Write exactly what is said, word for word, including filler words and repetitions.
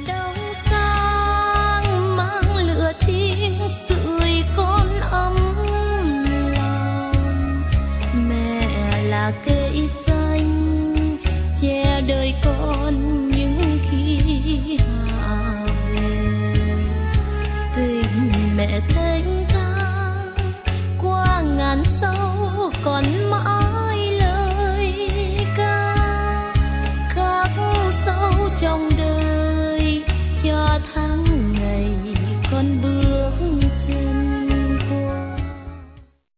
đông sang mang lửa chiếc cười con ấm lòng. Mẹ là cây xanh che đời con những khi hạ về. Tình mẹ thanh thang qua ngàn sâu còn mãi lời ca khắc sâu trong